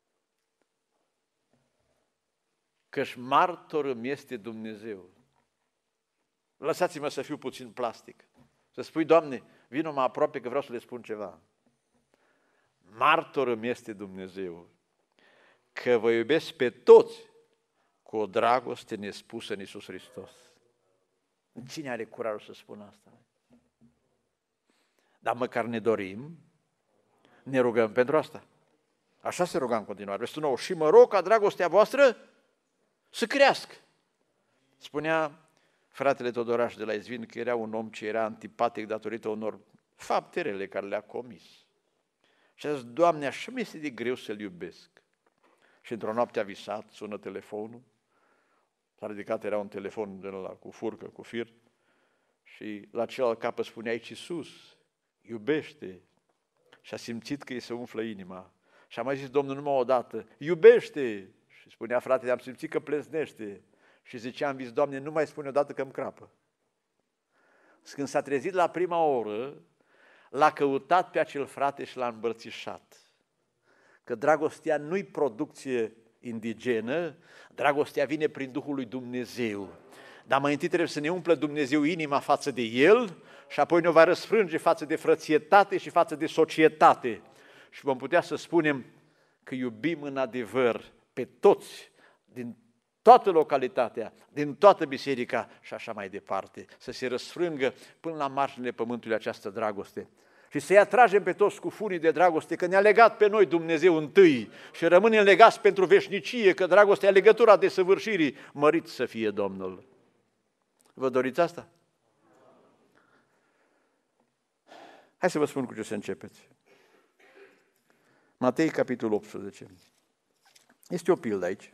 [SPEAKER 1] Căci martor îmi este Dumnezeu. Lăsați-mă să fiu puțin plastic. Să spui, Doamne, vino mai aproape că vreau să le spun ceva. Martor îmi este Dumnezeu că vă iubesc pe toți cu o dragoste nespusă în Iisus Hristos. Cine are curajul să spună asta? Dar măcar ne dorim, ne rugăm pentru asta. Așa se ruga în continuare. Versetul 9. Și mă rog ca dragostea voastră să crească. Spunea fratele Todoraș de la Izvin că era un om ce era antipatic datorită unor fapte rele care le-a comis. Și a zis, Doamne, așa mi este de greu să-L iubesc. Și într-o noapte a visat, sună telefonul, s-a ridicat, era un telefon de ăla cu furcă, cu fir, și la celălalt capăt spunea aici Iisus, iubește. Și a simțit că îi se umflă inima. Și a mai zis Domnul numai o dată, iubește. Și spunea fratele, am simțit că plesnește. Și zicea în vis, Doamne, nu mai spune odată că îmi crapă. Când s-a trezit la prima oră, l-a căutat pe acel frate și l-a îmbrățișat. Că dragostea nu-i producție indigenă, dragostea vine prin Duhul lui Dumnezeu. Dar mai întâi trebuie să ne umplă Dumnezeu inima față de El și apoi ne va răsfrânge față de frățietate și față de societate. Și vom putea să spunem că iubim în adevăr pe toți, din toată localitatea, din toată biserica și așa mai departe. Să se răsfrângă până la marginile pământului această dragoste. Și să-i atragem pe toți cu funii de dragoste, că ne-a legat pe noi Dumnezeu întâi și rămânem legați pentru veșnicie, că dragostea e legătura desăvârșirii, mărit să fie Domnul. Vă doriți asta? Hai să vă spun cu ce să începeți. Matei, capitolul 18. Este o pildă aici.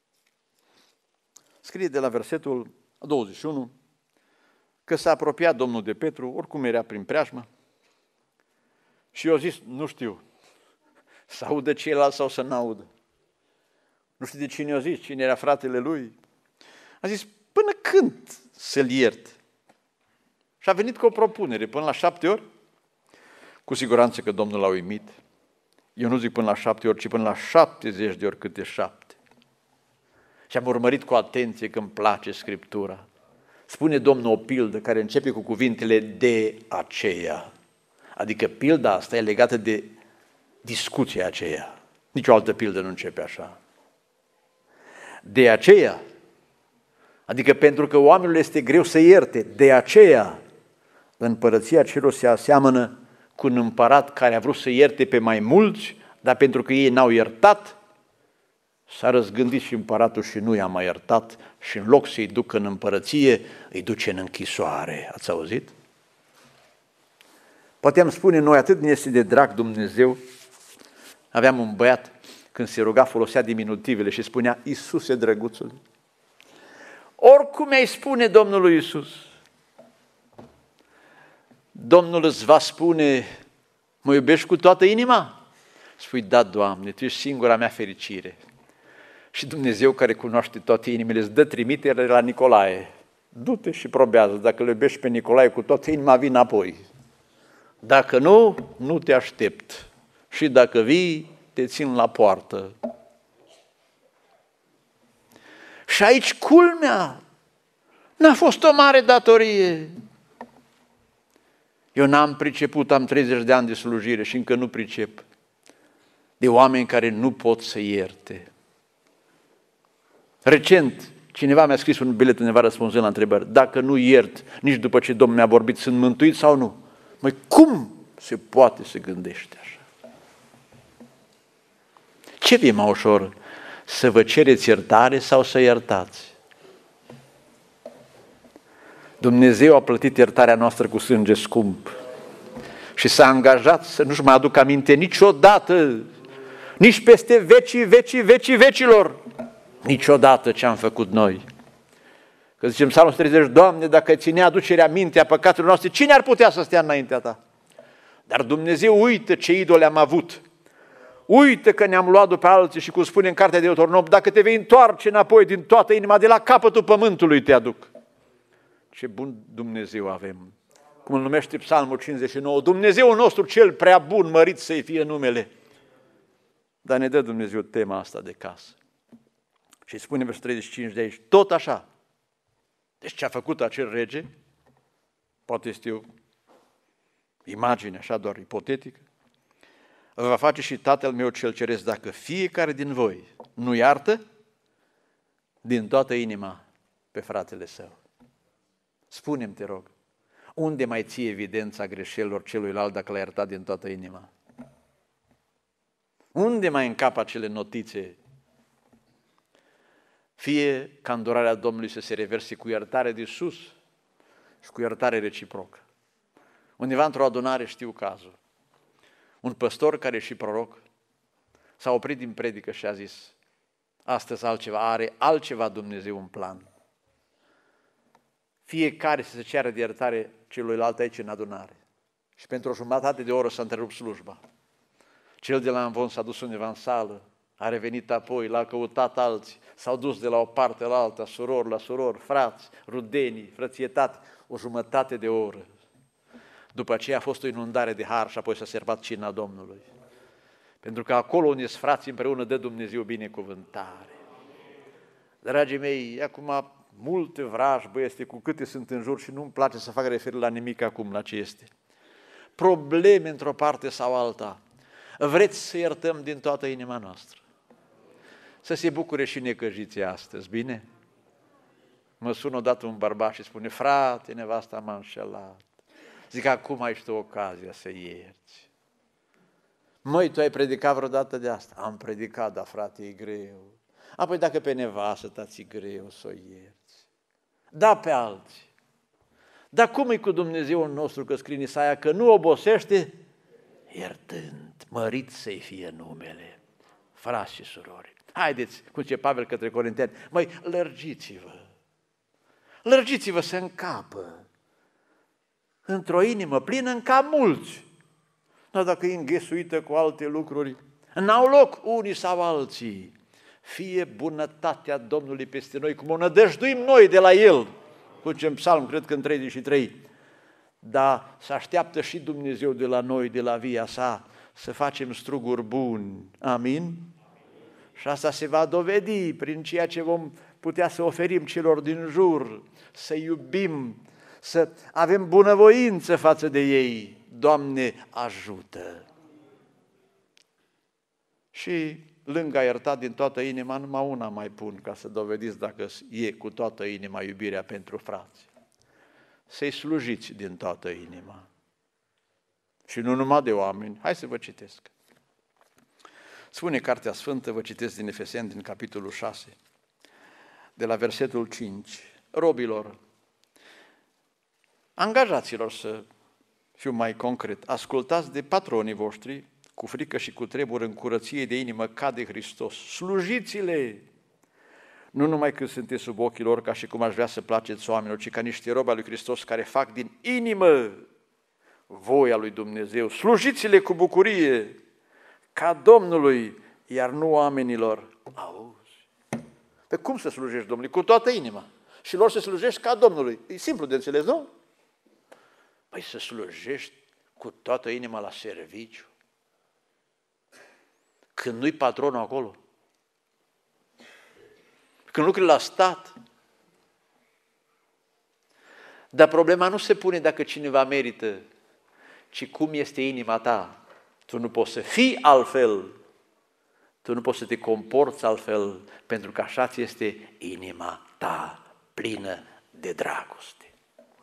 [SPEAKER 1] Scrie de la versetul 21 că s-a apropiat Domnul de Petru, oricum era prin preajmă, și eu zis, nu știu, să audă ceilalți sau să n-audă. Nu știu de cine i-a zis, cine era fratele lui. A zis, până când să-l iert? Și a venit cu o propunere, până la 7 ori? Cu siguranță că Domnul l-a uimit. Eu nu zic până la 7 ori, ci până la 70 de ori câte 7. Și am urmărit cu atenție că îmi place Scriptura. Spune Domnul o pildă care începe cu cuvintele de aceea. Adică pilda asta e legată de discuția aceea. Nici o altă pildă nu începe așa. De aceea, adică pentru că oamenilor este greu să ierte, de aceea împărăția celor se aseamănă cu un împărat care a vrut să ierte pe mai mulți, dar pentru că ei n-au iertat, s-a răzgândit și împăratul și nu i-a mai iertat și în loc să-i ducă în împărăție, îi duce în închisoare. Ați auzit? Putem spune noi, atât ne este de drag Dumnezeu. Aveam un băiat, când se ruga, folosea diminutivele și spunea, Iisuse drăguțule. Oricum îi spune Domnului Iisus, Domnul îți va spune, mă iubești cu toată inima? Spui, da, Doamne, Tu ești singura mea fericire. Și Dumnezeu care cunoaște toate inimile îți dă trimitere la Nicolae. Du-te și probează, dacă îl iubești pe Nicolae cu toată inima, vii înapoi. Dacă nu, nu te aștept. Și dacă vii, te țin la poartă. Și aici culmea, n-a fost o mare datorie. Eu n-am priceput, am 30 de ani de slujire și încă nu pricep. De oameni care nu pot să ierte. Recent, cineva mi-a scris un bilet undeva răspunzând la întrebări. Dacă nu iert, nici după ce Domnul mi-a vorbit, sunt mântuit sau nu? Măi, cum se poate să gândește așa? Ce e mai ușor? Să vă cereți iertare sau să iertați? Dumnezeu a plătit iertarea noastră cu sânge scump. Și s-a angajat să nu-și mai aducă aminte niciodată, nici peste vecii vecilor, niciodată ce am făcut noi. Că zicem Psalmul 30, Doamne, dacă ținea aducerea mintea păcatelor noastre, cine ar putea să stea înaintea Ta? Dar Dumnezeu uită ce idole am avut. Uită că ne-am luat după alții și cum spune în cartea de Deuteronom, dacă te vei întoarce înapoi din toată inima, de la capătul pământului te aduc. Ce bun Dumnezeu avem! Cum îl numește Psalmul 59, Dumnezeul nostru cel prea bun, mărit să-i fie numele. Dar ne dă Dumnezeu tema asta de casă. Și spune versetul 35 de aici, tot așa. Deci ce a făcut acel rege, poate este o imagine așa doar ipotetică, va face și Tatăl meu cel ceresc dacă fiecare din voi nu iartă din toată inima pe fratele său. Spune-mi, te rog, unde mai ții evidența greșelilor celuilalt dacă l-ai iertat din toată inima? Unde mai încap acele notițe? Fie ca îndurarea Domnului să se reverse cu iertare de sus și cu iertare reciprocă. Undeva într-o adunare știu cazul. Un păstor care e și proroc s-a oprit din predică și a zis, astăzi are altceva Dumnezeu în plan. Fiecare să se ceară de iertare celuilalt aici în adunare. Și pentru o jumătate de oră s-a întrerupt slujba. Cel de la Amvon s-a dus undeva în sală, a revenit apoi, l-a căutat alții, s-au dus de la o parte la alta, surori la surori, frați, rudenii, frățietate, o jumătate de oră. După aceea a fost o inundare de har și apoi s-a servat cina Domnului. Pentru că acolo unde sunt frații împreună dă Dumnezeu binecuvântare. Dragii mei, acum multe vrajbă este cu câte sunt în jur și nu-mi place să fac referire la nimic acum, la ce este. Probleme într-o parte sau alta. Vreți să iertăm din toată inima noastră. Să se bucure și necăjiții astăzi, bine? Mă sună odată un bărbat și spune, frate, nevasta m-a înșelat. Zic, acum ai și tu ocazia să ierți. Măi, tu ai predicat vreodată de asta? Am predicat, dar frate, e greu. Apoi dacă pe nevastă ta ți-e greu să o ierți. Da pe alții. Dar cum e cu Dumnezeul nostru, că scrie în Isaia, că nu obosește iertând, mărit să-i fie numele. Frați și surori, haideți, cum zice Pavel către Corinteni, măi, lărgiți-vă să încapă. Într-o inimă plină încap mulți. Dar dacă e înghesuită cu alte lucruri, n-au loc unii sau alții. Fie bunătatea Domnului peste noi, cum o nădăjduim noi de la El. Cu ce în Psalm, cred că în 33. Dar se așteaptă și Dumnezeu de la noi, de la via sa, să facem struguri buni. Amin? Și asta se va dovedi prin ceea ce vom putea să oferim celor din jur, să iubim, să avem bunăvoință față de ei. Doamne, ajută! Și lângă a iertat din toată inima, numai una mai pun ca să dovediți dacă e cu toată inima iubirea pentru frați. Să-i slujiți din toată inima. Și nu numai de oameni. Hai să vă citesc. Spune Cartea Sfântă, vă citesc din Efeseni, din capitolul 6, de la versetul 5. Robilor, angajaților, să fiu mai concret, ascultați de patronii voștri cu frică și cu tremur în curăție de inimă ca de Hristos. Slujiți-le! Nu numai când sunteți sub ochii lor, ca și cum aș vrea să placeți oamenilor, ci ca niște robi al lui Hristos care fac din inimă voia lui Dumnezeu. Slujiți-le cu bucurie, ca Domnului, iar nu oamenilor. Auzi? Pe cum să slujești Domnului? Cu toată inima. Și lor să slujești ca Domnului. E simplu de înțeles, nu? Păi să slujești cu toată inima la serviciu. Când nu-i patronul acolo. Când lucrezi la stat. Dar problema nu se pune dacă cineva merită, ci cum este inima ta. Tu nu poți să fii altfel, tu nu poți să te comporți altfel, pentru că așa ți este inima ta, plină de dragoste.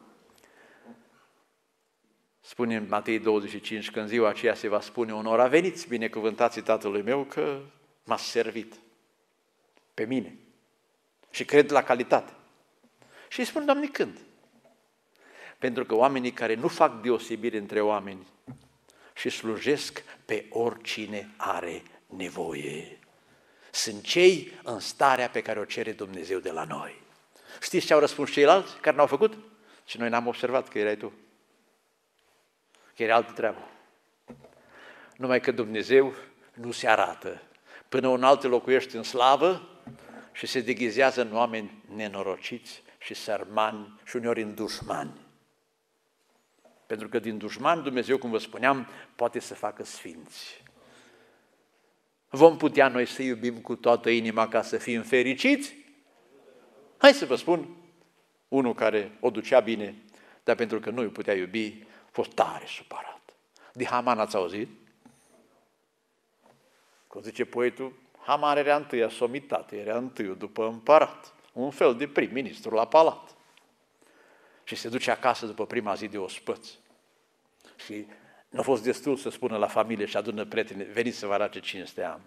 [SPEAKER 1] Spune în Matei 25 că în ziua aceea se va spune onora, veniți binecuvântații Tatălui meu că m-ați servit pe mine și cred la calitate. Și îi spun, Doamne, când? Pentru că oamenii care nu fac deosebire între oameni și slujesc pe oricine are nevoie. Sunt cei în starea pe care o cere Dumnezeu de la noi. Știți ce au răspuns ceilalți care n-au făcut? Și noi n-am observat că erai tu. Că era altă treabă. Numai că Dumnezeu nu se arată până un altul locuiește în slavă și se deghizează în oameni nenorociți și sărmani și uneori în dușmani. Pentru că din dușmani Dumnezeu, cum vă spuneam, poate să facă sfinți. Vom putea noi să iubim cu toată inima ca să fim fericiți? Hai să vă spun, unul care o ducea bine, dar pentru că nu îi putea iubi, a fost tare supărat. De Haman ați auzit? Cum zice poetul, Haman era întâia somitate, era întâiul după împărat, un fel de prim-ministru la palat. Și se duce acasă după prima zi de ospăți. Și nu a fost destul să spună la familie și adună prieteni, veniți să vă arate cinste am.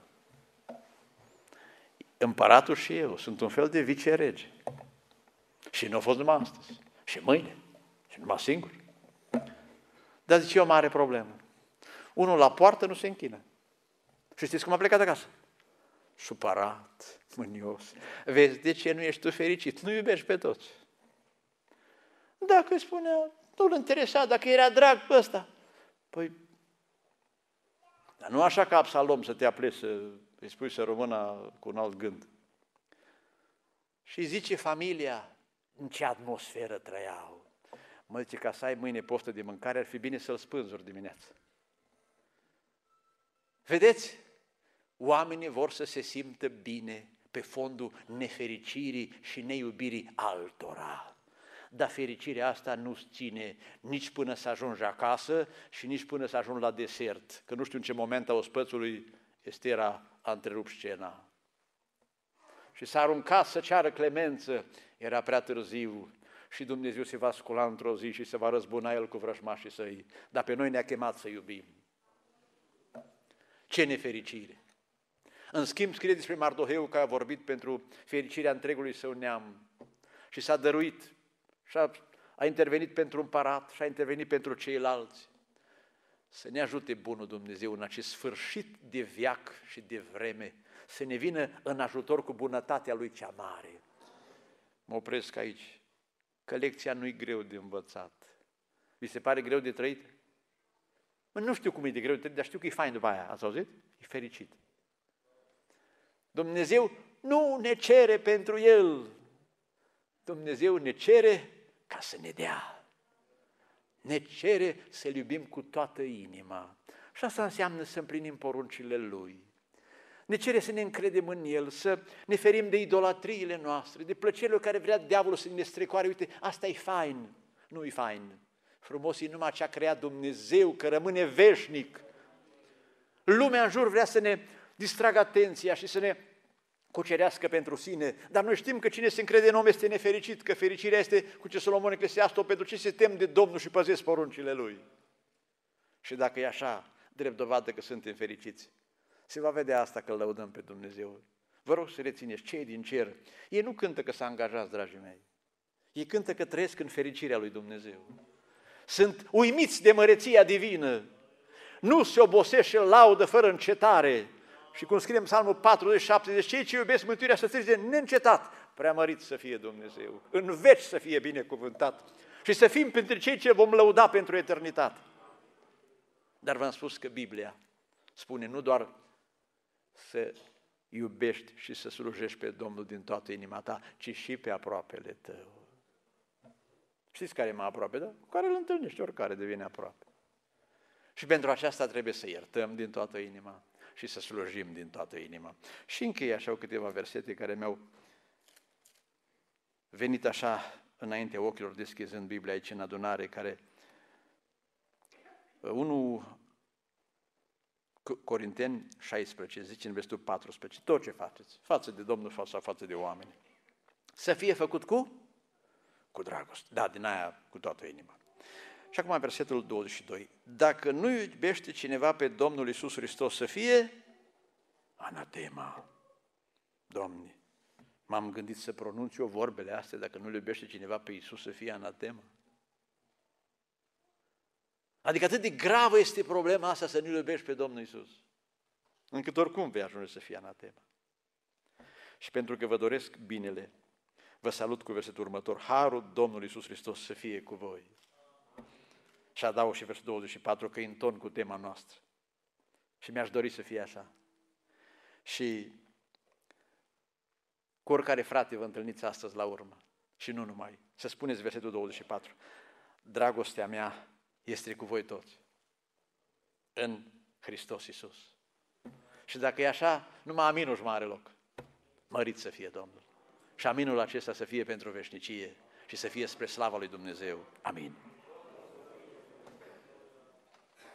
[SPEAKER 1] Împăratul și eu sunt un fel de vicerege. Și nu a fost numai astăzi, și mâine, și numai singur. Dar zice, o mare problemă. Unul la poartă nu se închină. Și știți cum a plecat acasă? Supărat, mânios. Vezi, de ce nu ești tu fericit? Nu iubești pe toți. Dacă spunea, nu-l interesa, dacă era drag pe ăsta. Păi, dar nu așa ca Absalom să te apleci, să îi spui să rămână cu un alt gând. Și zice familia, în ce atmosferă trăiau. Mă zice, ca să ai mâine poftă de mâncare, ar fi bine să-l spânzuri dimineața. Vedeți? Oamenii vor să se simtă bine pe fondul nefericirii și neiubirii altora. Dar fericirea asta nu-ți ține nici până să ajungi acasă și nici până să ajungi la desert. Că nu știu în ce moment a ospățului Estera a întrerupt scena. Și s-a aruncat să ceară clemență, era prea târziu și Dumnezeu se va scula într-o zi și se va răzbuna El cu vrăjmașii săi. Dar pe noi ne-a chemat să iubim. Ce nefericire! În schimb, scrie despre Mardoheu că a vorbit pentru fericirea întregului său neam și s-a dăruit și a intervenit pentru împărat și a intervenit pentru ceilalți. Să ne ajute bunul Dumnezeu în acest sfârșit de veac și de vreme, să ne vină în ajutor cu bunătatea Lui cea mare. Mă opresc aici, că lecția nu-i greu de învățat. Vi se pare greu de trăit? Nu știu cum e de greu de trăit, dar știu că e fain după aia. Ați auzit? E fericit. Dumnezeu nu ne cere pentru El. Dumnezeu ne cere ca să ne dea. Ne cere să-L iubim cu toată inima. Și asta înseamnă să împlinim poruncile Lui. Ne cere să ne încredem în El, să ne ferim de idolatriile noastre, de plăcerile care vrea diavolul să ne strecoare. Uite, asta e fain. Nu e fain. Frumos e numai ce a creat Dumnezeu, că rămâne veșnic. Lumea în jur vrea să ne distragă atenția și să ne cucerească pentru sine, dar noi știm că cine se încrede în om este nefericit, că fericirea este, cu ce Solomon Eclesiastul, pentru ce se tem de Domnul și păzesc poruncile Lui. Și dacă e așa, drept dovadă că suntem fericiți, se va vedea asta că îl lăudăm pe Dumnezeu. Vă rog să rețineți, cei din cer, ei nu cântă că s-a angajat, dragii mei, ei cântă că trăiesc în fericirea lui Dumnezeu. Sunt uimiți de măreția divină, nu se obosesc și îl laudă fără încetare. Și cum scrie în Psalmul 40-70, cei ce iubesc mântuirea să strige neîncetat, preamărit să fie Dumnezeu, în veci să fie binecuvântat și să fim printre cei ce vom lăuda pentru eternitate. Dar v-am spus că Biblia spune nu doar să iubești și să slujești pe Domnul din toată inima ta, ci și pe aproapele tău. Știți care e mai aproape, da? Cu care îl întâlnești, oricare devine aproape. Și pentru aceasta trebuie să iertăm din toată inima și să slujim din toată inima. Și închei așa câteva versete care mi-au venit așa înaintea ochilor, deschizând Biblia aici în adunare, care 1 Corinteni 16, zice în versetul 14, tot ce faceți, față de Domnul sau față de oameni, să fie făcut cu dragoste, da, din aia cu toată inima. Și acum versetul 22. Dacă nu iubește cineva pe Domnul Iisus Hristos, să fie anatema. Doamne, m-am gândit să pronunț eu vorbele astea, dacă nu iubește cineva pe Iisus, să fie anatema. Adică atât de gravă este problema asta să nu-L iubești pe Domnul Iisus, încât oricum vei ajunge să fie anatema. Și pentru că vă doresc binele, vă salut cu versetul următor. Harul Domnului Iisus Hristos să fie cu voi. Și adaug și versetul 24, că e în ton cu tema noastră. Și mi-aș dori să fie așa. Și cu oricare frate vă întâlniți astăzi la urmă. Și nu numai. Să spuneți versetul 24. Dragostea mea este cu voi toți. În Hristos Iisus. Și dacă e așa, numai aminul își mai are loc. Mărit să fie Domnul. Și aminul acesta să fie pentru veșnicie și să fie spre slava lui Dumnezeu. Amin.